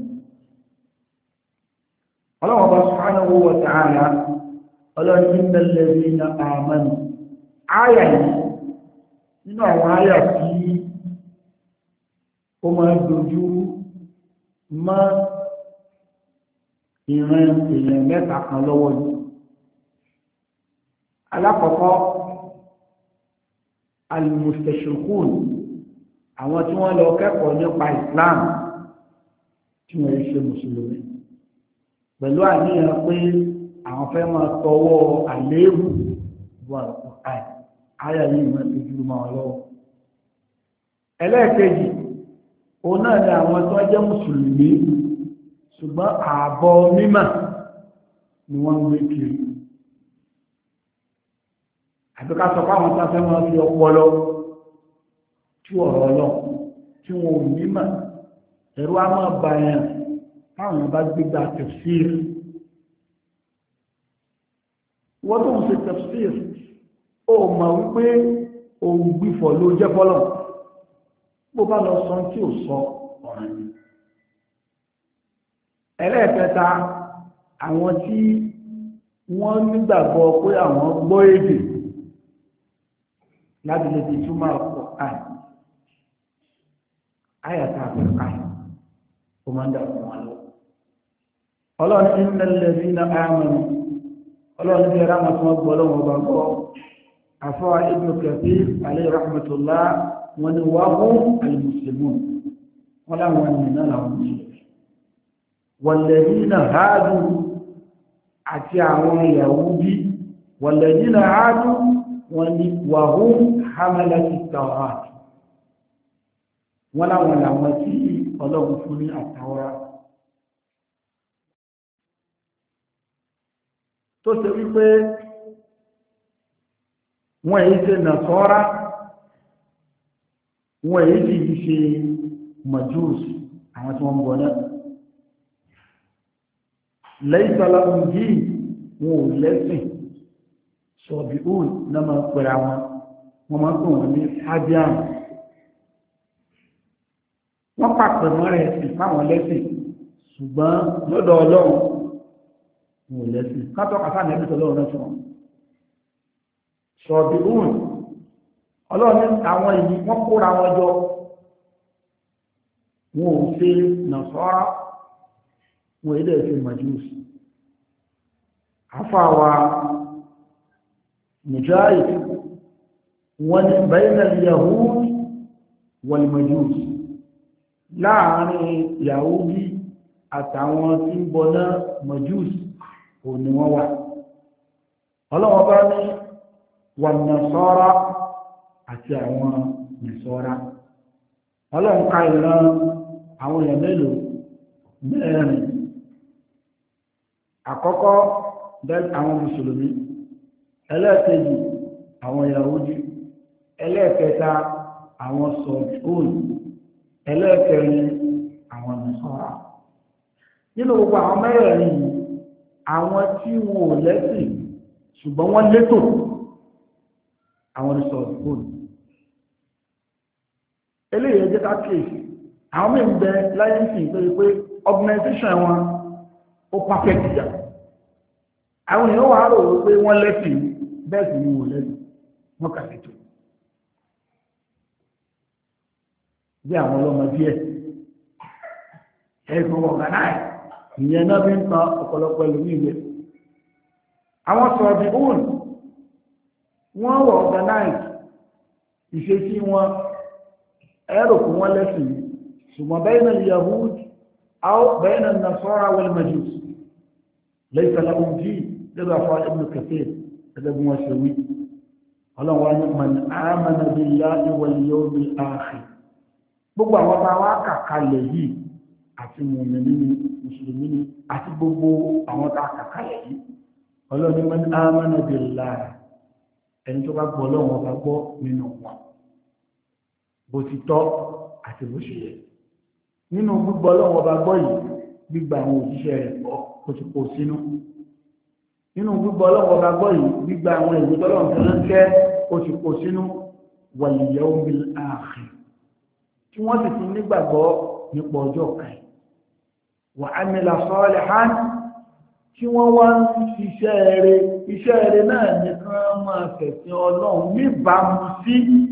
ọlọ́wọ́ subhanahu wa ta'ala ọlọ́wọ́ ní alladhina amanu áyà yìí nínú àwọn áyà tí ó máa ń dojú mọ́ ìran èèyàn mẹ́ta kan lọ́wọ́ ní alákọ̀ọ́kọ́ al-mustashriqun àwọn tí wọ́n lọ kẹ́kọ̀ọ́ nípa Islam tí wọ́n ṣe mùsùlùmí pẹ̀lú àníyàn pé àwọn fẹ́ máa tọwọ́ àléébù wà Al-Qur'an àyà yìí máa ti jù máa lọ́wọ́ ẹlẹ́ẹ̀kejì òun náà ni àwọn tó jẹ́ mùsùlùmí ṣùgbọ́n ààbọ̀ mímọ̀ ni wọ́n ń gbé kiri àbí ká sọ fáwọn tó fẹ́ máa fi ọpọlọ tú ọ̀rọ̀ lọ tí wọn ò mímọ̀ ẹ̀rọ á máa bà yàn táwọn bá gbégbá tafsir wọ́n tó ń ṣe tafsir ó mọ̀ wípé òun gbìfọ̀ ló jẹ́ fọ́lọ̀ bó bá lọ sọ tí ò sọ ọ̀ràn ni ẹlẹ́ẹ̀kẹta àwọn tí wọ́n nígbàgbọ́ pé àwọn gbọ́ èdè láti lè fi túmọ̀ ọ̀pọ̀ àyàtà àpẹẹrẹ ó máa ń dà fún wọn lọ ọlọ́run innal ladhina amanu ọlọ́run bí ẹ̀rá máa tún gbọ́ lọ́wọ́ bá gbọ́ àfọ́ Ibn Kathir alayhi rahmatullah wọn ni wà hún al-muslimun wọn láwọn ènìyàn náà làwọn mùsùlùmí walladhina hadu àti àwọn Yahudi walladhina hadu wọn ni wà hún hamalati tawrat wọn láwọn làwọn tí ọlọ́run fún ní àtàwọ́rá tó ṣe wípé wọ́n èyí ṣe Nasara wọ́n èyí sì ṣe Majus àwọn tí wọ́n ń bọ̀ náà laysa lahum din wọn ò lẹ́sìn Sabi'un náà máa pẹ̀lú àwọn wọ́n máa pè wọ́n ní Hadian wọ́n pàpẹ̀ mọ́ rẹ̀ sí fáwọn lẹ́sìn ṣùgbọ́n lọ́dọ̀ Ọlọ́run wọn ò lẹ́sìn kátọ́ kàtà nẹ́bí tọ́lọ́run náà sọ̀rọ̀ Sabi'un Ọlọ́run ní àwọn èyí wọ́n kóra wọn jọ wọn ò ṣe Nasara wọn èdè ṣe Majus afáwa Mujahid wọn ni bayna al-Yahud wal-Majus láàárín Yahudi àtàwọn tí ń bọ náà Majus ò ní wọ́n wà Ọlọ́run bá ní wan Nasara àti àwọn Nasara Ọlọ́run ká ìran àwọn èèyàn mélòó mẹ́rin àkọ́kọ́ àwọn mùsùlùmí ẹlẹ́ẹ̀kejì àwọn Yahudi ẹlẹ́ẹ̀kẹta àwọn Sabi'un ẹlẹ́ẹ̀kẹrin àwọn Nasara nínú gbogbo àwọn mẹ́rẹ̀ẹ̀rin àwọn tí wọn ò lẹ́sìn ṣùgbọ́n wọ́n létò àwọn Sabi'un eléyìí ẹjẹ́ ká kéèsì àwọn mí ń bẹ láyé ń sìn pé organization wọn ó perfect jà àwọn èèyàn wà rò wípé wọ́n lẹ́sìn bẹ́ẹ̀ sì ni wọ́n lẹ́sìn wọ́n kà sí tó bí àwọn ọlọ́mọ díẹ̀ ẹ̀gbọ́n ọ̀gánáì ìyẹn náà bí ń tan ọ̀pọ̀lọpọ̀ ẹlòmíì ìwé àwọn sọ̀rọ̀bì òun wọ́n wọ̀ ọ̀gánáì ìṣesí wọn ẹ̀rọ kún wọn lẹ́sìn ṣùgbọ́n bayna al-yahud aw bayna an-nasara wal-majus laysa lahum din lẹ́gbẹ̀ẹ́ afọ́ Ibn Kathir gẹ́gẹ́ bí wọ́n ṣe wí ọlọ́wọ́ ní man amana billahi wal yawmil akhir gbogbo àwọn bá wá kàkalẹ̀ yìí àti mùmìnì ní mùsùlùmí ní àti gbogbo àwọn tá kàkalẹ̀ yìí ọlọ́ni man amana billahi ẹni tó bá gbọ́ ọlọ́wọ́ bá gbọ́ nínú wọn bó ti tọ́ àti bó ṣe yẹ nínú gbígbọ́ ọlọ́wọ́ bá gbọ́ yìí gbígba àwọn òjíṣẹ́ rẹ̀ gbọ́ kó ti kó sínú nínú gbígbọ́ ọlọ́wọ́ bá gbọ́ yìí gbígba àwọn ìwé tọ́lọ́run tó ń kẹ́ kó ti kó sínú wal yawmil akhir tí wọ́n sì ti nígbàgbọ́ nípa ọjọ́ kan wa amila salihan tí wọ́n wá ń ṣiṣẹ́ rere iṣẹ́ rere náà nìkan máa tẹ̀sí ọlọ́run níbàámu sí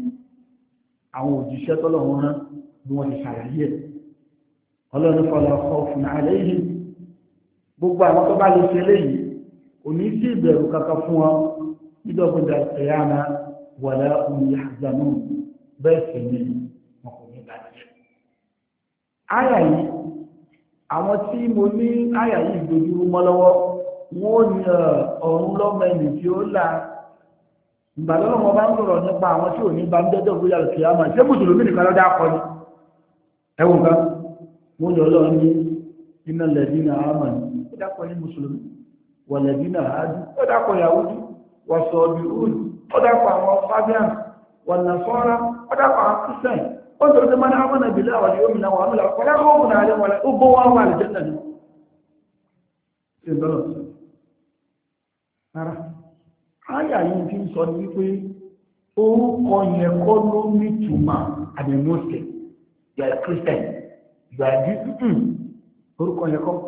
àwọn òjíṣẹ́ tọ́lọ́run rán bí wọ́n ti ṣàlàyé ẹ̀ ọlọ́run fala khawfun alayhim gbogbo àwọn tó bá lè ṣe léyìí kò ní sí ìbẹ̀rù kankan fún wọn nídọ̀gbọ̀dà ẹ̀yàmà wala hum yahzanun bẹ́ẹ̀ sì ni wọn kò ní bàjẹ́. àyà yìí àwọn tí mo ní àyà yìí dojú mọ́ lọ́wọ́ wọn ò ní ọ̀run lọ́mọ ẹni tí ó là ìgbàlọ́wọ́ wọn bá ń sọ̀rọ̀ nípa àwọn tí ò ní bá ń dẹ́dọ̀ bóyá lè fi àmà ṣé mùsùlùmí nìkan lọ́dọ̀ akọ ni ẹ̀wọ̀n kan wọ́n yọ lọ́wọ́ ní iná lẹ́dínà àmà ní ó dákọ̀ ní mùsùlùmí wà lẹ́dínà àádú ó dákọ̀ yahudi wà sọ̀ọ̀bì òòlù ó dákọ̀ àwọn fabian wà nàṣọ́ra ó dákọ̀ àwọn kristian ó sọ̀rọ̀ sí mọ́nà àmà nàbìlá wà ní omi náà wà mí làkọ̀ lákọ̀ òun náà lé wọlé ó bó wá wà lè jẹ́ àyà yìí ti ń sọ ní wípé orúkọ yẹn kọ́ ló ní túmọ̀ àmì Muslim yà Christian yà jí orúkọ yẹn kọ́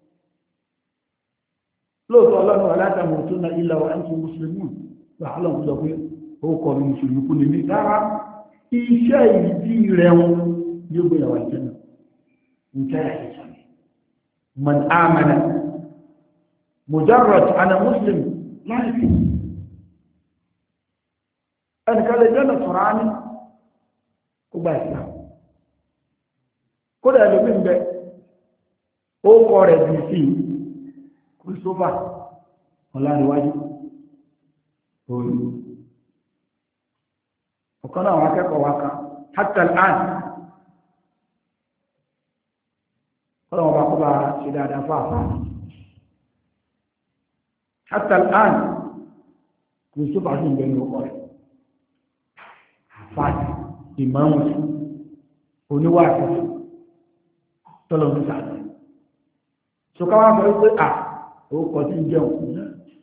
lóòótọ́ ọlọ́run alátàmù tó na ilẹ̀ wa ẹ̀ńtù mùsùlùmí wà á lọ́wọ́ sọ pé orúkọ mi mùsùlùmí kú ní mi rárá iṣẹ́ ìdí rẹ̀ wọn yóò gbé yàwó ìjẹ́ náà nǹkan yà ṣe sọ man amana mujarrad ana muslim láìpẹ́ ẹnìkan lè jẹ́ Nasrani kó gba Islam kódà ẹlòmí ń bẹ ó kọ rẹ̀ bí sí Christopher ọ̀làníwájú òòlù ọ̀kan náà àwọn akẹ́kọ̀ọ́ wa kan hatta al-an ọlọ́wọ́ bá kó bá ṣe dáadáa fáfá hatta al-an Christopher sì ń bẹ ní ọkọ rẹ̀ àfáàdì ìmáàmù oníwàásù tọ́lọ̀ ní sàánà ṣùkọ́ wá sọ wípé ó kọ tí ń jẹun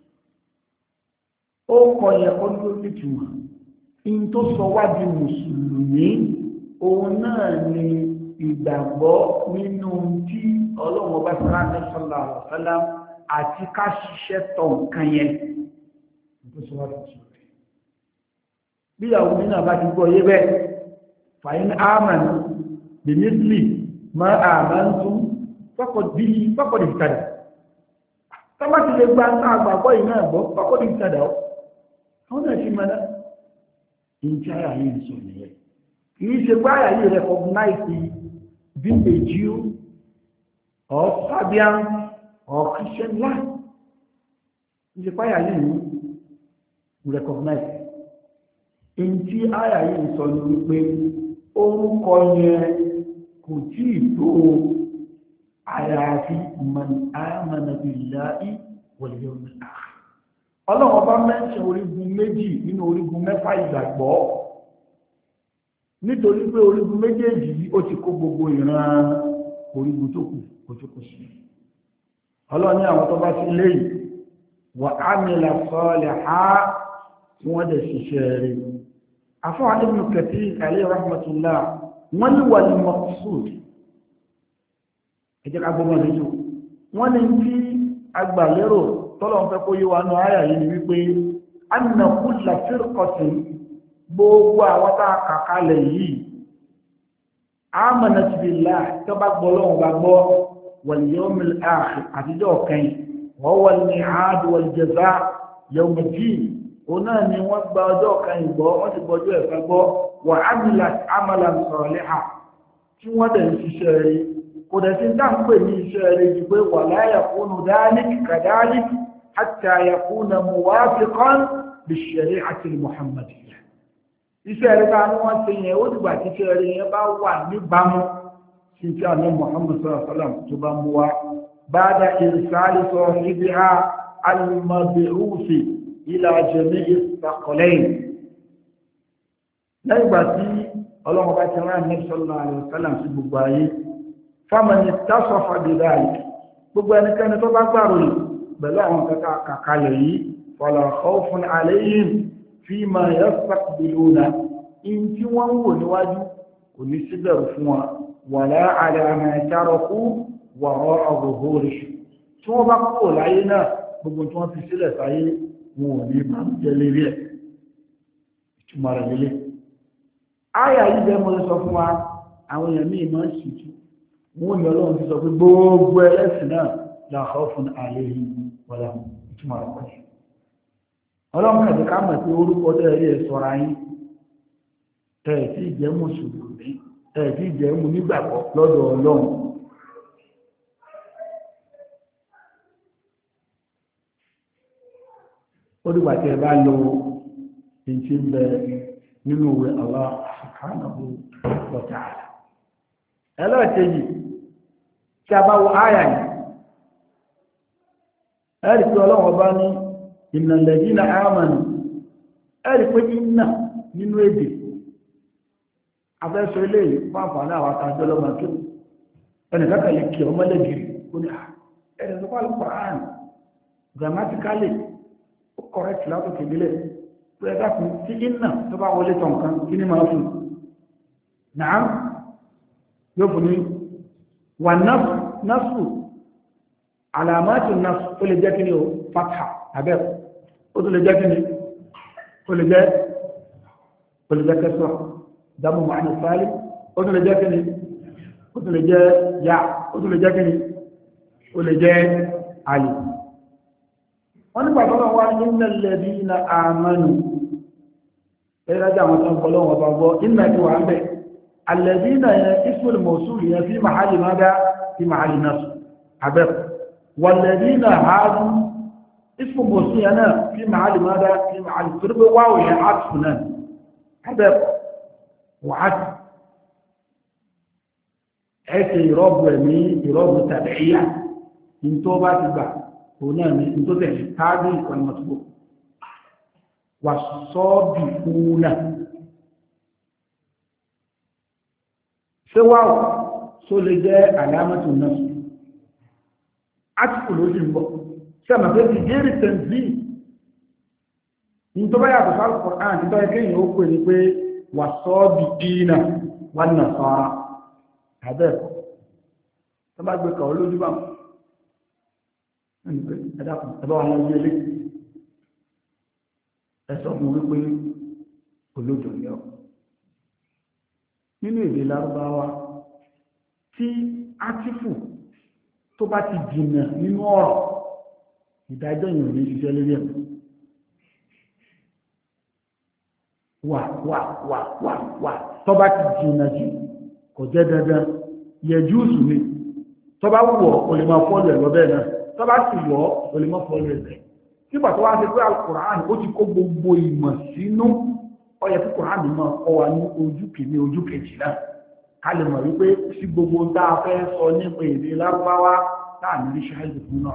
ó kọ yẹ kọ́ ní ó nítumọ̀ in tó sọ wá di mùsùlùmí òun náà ni ìgbàgbọ́ nínú tí ọlọ́run ọba sàánà sallallahu alaihi wasallam àti ká ṣiṣẹ́ tọ̀ nǹkan yẹn tó sọ wá di mùsùlùmí bí àwọn nínú àbá ti gbọ́ yé bẹ́ẹ̀ fàyín ámànù bí nísìlì ma àmántú fọ́kọ̀dì ìtàdà tọ́bá ti lè gba ní àgbàgbọ́ iná ẹ̀gbọ́ fọ́kọ̀dì ìtàdà ọ́ àwọn náà ti mẹ́lá ìjẹ́ àyà yìí sọ nìyẹn kìí ṣe gbá àyà yìí recognize bí a Jew or Fabian or Christian life ìṣe gbá àyà yìí recognize ìntí àyà yìí sọ ní wípé orúkọ yẹn kò tí ì tó àyàfi man amana billahi wal yawmil akhir ọlọ́run bá mẹ́sàn orígun méjì nínú orígun mẹ́fà ìgbàgbọ́ nítorí pé orígun méjèèjì yìí ó ti kó gbogbo ìran orígun tó kù kò tó kù sí ọlọ́run ní àwọn tó bá sí léyìí wa amila salihan tí wọ́n dẹ̀ ṣiṣẹ́ rẹ̀ afọ́ Ibn Kathir alayhi rahmatullah wọ́n ní wal maqsud ẹjẹ́ ká gbọ́mọ̀ lójú wọ́n ní tí agbàlérò tọ́lọ̀ ń fẹ́ kó yíwa ní àyà yìí ni wípé anna kulla firqatin gbogbo àwọn tá a kàkalẹ̀ yìí amanat billah tó bá gbọ́ lọ́wọ́ bá gbọ́ wal yawmil akhir àtijọ́ kan wa wal mi'ad wal jazaa yawm ad-din ọ̀nà ni wọ́n gba ọjọ́ kan ìgbọ́ wọ́n ti gbọ́jọ́ ẹ̀fẹ́ gbọ́ wa amilat amalan salihan tí wọ́n dẹ̀ ń ṣiṣẹ́ rí kò dẹ̀ sí dáńpẹ̀ ní iṣẹ́ rí ju pé wala yakunu dhalika kadhalika hatta yakuna muwafiqan bish-shari'ati al-muhammadiyya iṣẹ́ rí bá wọ́n ṣe yẹn ó dìgbà tí iṣẹ́ rí yẹn bá wà níbàámu sí ti àná Muhammad sallallahu alaihi wasallam tó bá mú wa ba'da irsali sahibiha al-mab'uthi ila jami'i ath-thaqalayn lẹ́yìn ìgbà tí ọlọ́run bá ti rán Ànábì sallallahu alaihi wasallam sí gbogbo ayé faman ittasafa bidhalik gbogbo ẹnikẹ́ni tó bá gbàrò pẹ̀lú àwọn kẹta kàkàlẹ̀ yìí fala khawfun alayhim fima yastaqbiluna in tí wọ́n ń wò níwájú kò ní síbẹ̀rù fún wa wala ala ma taraku wara'a zuhurihim tí wọ́n bá kúrò láyé náà gbogbo tí wọ́n fi sílẹ̀ sáyé wọn ò ní máa jẹ lérí ẹ̀ ìtumọ̀ rẹ̀ lélẹ̀ áyà yìí bẹ́ẹ̀ mo lè sọ fún wa àwọn èèyàn míì máa ń ṣìtú wọn ní ọlọ́run ti sọ pé gbogbo ẹlẹ́sìn náà la khawfun alayhim wala hum ìtumọ̀ rẹ̀ pẹ̀lú ọlọ́run kàdé ká mọ̀ pé orúkọ tẹ́ẹ̀rí ẹ̀ sọ́ra yín tẹ́ẹ̀tí ìjẹ́ mùsùlùmí tẹ́ẹ̀tí ìjẹ́ mú nígbàgbọ́ lọ́dọ̀ ọlọ́run ó dìgbà tí ẹ bá lo ìtì ń bẹ nínú ìwé Allah subhanahu wa ta'ala ẹlẹ́ẹ̀kejì tí a bá wo áyà yìí ẹ̀rí pé ọlọ́run ọba ní innal ladina amanu ẹ̀rí pé iná nínú èdè afẹ́sọ ilé fún àǹfààní àwọn àtàjọ́ lọ́mọ tó ẹnìkan kàlẹ̀ kí ọmọ lẹ́gìrì ó ní ẹ̀rẹ̀ tó pàlù Qur'an grammatically ó correct látòkè nílẹ̀ pé ẹ̀dá fún tí iná tó bá wọlé tọ̀ nǹkan kí ní máa fún náà yóò fún ní wà násù alamatu násù ó lè jẹ́ kí ni ó fatha abẹ́ ó tó lè jẹ́ kí ni ó lè jẹ́ kẹsọ́ dámù ma'ana sáàlì ó tó lè jẹ́ kí ni ó tó lè jẹ́ yá ó tó lè jẹ́ kí ni ó lè jẹ́ ayé wọ́n ní pàtàkì wá innal ladina amanu ẹ̀rájá àwọn tán kọlọ́ wọn bá gbọ́ iná tí wà ń bẹ̀ alladina yẹn ismul mawsul yẹn fi mahalli mada fi mahalli nasb abẹ́ walladina hadu ismul mawsul yẹn náà fi mahalli mada fi mahalli turbe wáwò yẹn atfu náà abẹ́ wàhát ẹ̀ṣẹ̀ ìrọ́bù ẹ̀mí ìrọ́bù tàbíyà ní tó bá ti gbà òun náà ní tó tẹ̀lé káàdì ìkọ̀ni mọ̀tòkò wà sọ́ọ̀bì kúnà ṣé wà ó tó lè jẹ́ àlámọ́tò náà átíkù ló sì ń bọ̀ ṣé àmà pé ti gẹ́rì tẹ̀sí ní tó bá yàtọ̀ sáà Kùránì nítorí kéèyàn ó pè ní pé wà sọ́ọ̀bì dínà wà nà sọ́ra àbẹ́ tó bá gbé kàwọ́ lójú bá ẹ̀dàkùn ẹ̀bá wọn lójú ilé ẹ̀sọ́ fún wípé olójò ní ọ nínú èdè Lárúbáwá tí átífù tó bá ti jìnnà nínú ọ̀rọ̀ ìdájọ́ ìrìn ní ṣiṣẹ́ lórí ẹ̀mọ́ wà tó bá ti jìnnà jù kò jẹ́ dandan yẹjúùsù ni tó bá wùwọ̀ o lè máa fọ́lù ẹ̀ lọ́bẹ̀ náà tó bá sì wọ́ o lè máa fọ́lù ẹ̀ nígbà tó wá ṣe pé Al-Qur'an ó ti kó gbogbo ìmọ̀ sínú ó yẹ kí Qur'an máa kọ́ wa ní ojú kìíní ojú kejì náà ká lè mọ̀ wípé sí gbogbo tá a fẹ́ sọ nípa èdè Lárúbáwá táà ní rí ṣáájú fún náà.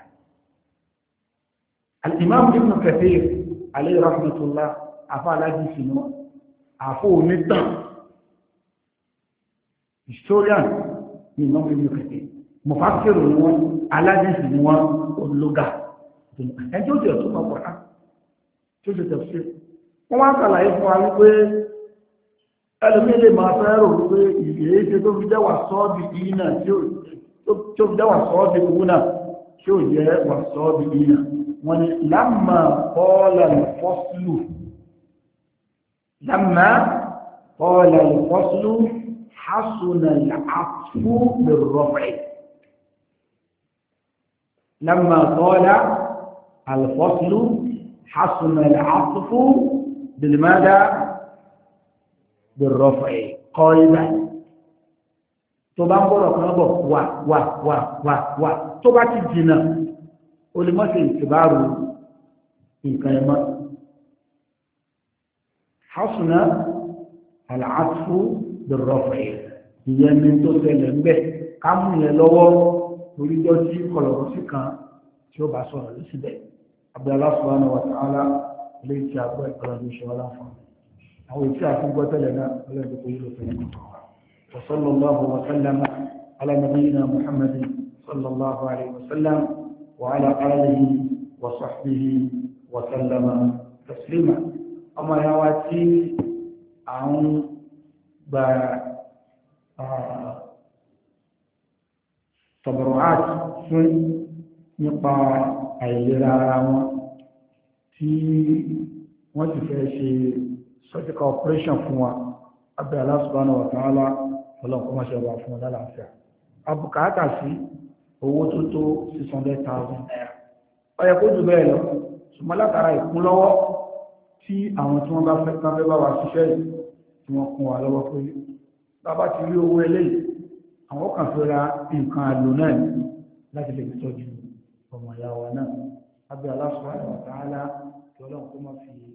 Al-Imam Ibn Kathir alayhi rahmatullah afá alájí sínú àfó onítàn historian ní Imam Ibn Kathir mufassir ni wọ́n alájí sí ni wọ́n ológa ẹjọ́ tí ọ̀tún ọkọ̀ náà tí ó ti tẹ̀sí wọ́n wá sàlàyé fún wa wípé ẹlòmí lè máa fẹ́ rò wípé ìrèé ṣe tó fi jẹ́wà sọ́ọ̀dì ìyínà tí ó fi jẹ́wà sọ́ọ̀dì ìwúnà tí ó jẹ́ wà sọ́ọ̀dì ìyínà wọ́n ni lámà qala al-faslu حسن العطف بالرفع لما طال الفصل حسن العطف بالماذا بالرفع قائدا tó bá ń bọ̀rọ̀ kan bọ̀ wà tó bá ti jìnà o lè mọ́ sí ìtìbáàrù nǹkan ẹmọ́ hasuna al'atfu birrafi ìyẹn ni tó tẹ̀lẹ̀ ń bẹ̀ ká mú yẹn lọ́wọ́ oríjọ́ tí kọlọ̀rọ̀ sí kan tí ó bá sọ̀rọ̀ ló síbẹ̀ abdullahi subhanahu wa ta'ala ilé tí a gbọ́ ìkọlọ̀ ní ṣe wọ́lá fún àwọn ìtí àti gbọ́ tẹ̀lẹ̀ náà ọlọ́dún kò yílò fẹ́ وصلى الله وسلم على نبينا محمد صلى الله عليه وسلم وعلى آله وصحبه وسلم تسليما أما يواتي عن تبرعات fún nípa àìlera ara wọn tí wọ́n ti fẹ́ ṣe surgical operation fún wa abẹ́ Allah subhanahu wa ta'ala ọlọ́run kọ́ máa ṣe wà fún ọlọ́láàfíà abùkátà sí owó tó tó 600,000 naira ọyẹ kó jù bẹ́ẹ̀ lọ ṣùgbọ́n látara ìkúnlọ́wọ́ tí àwọn tí wọ́n bá fẹ́ bá wa ṣiṣẹ́ yìí tí wọ́n kún wa lọ́wọ́ pé bàbá ti rí owó eléyìí àwọn kan fi ra nǹkan àlò náà láti lè tọ́jú ọmọ ìyá wa náà abẹ́ Allah subhanahu wa ta'ala kí ọlọ́run kó máa fi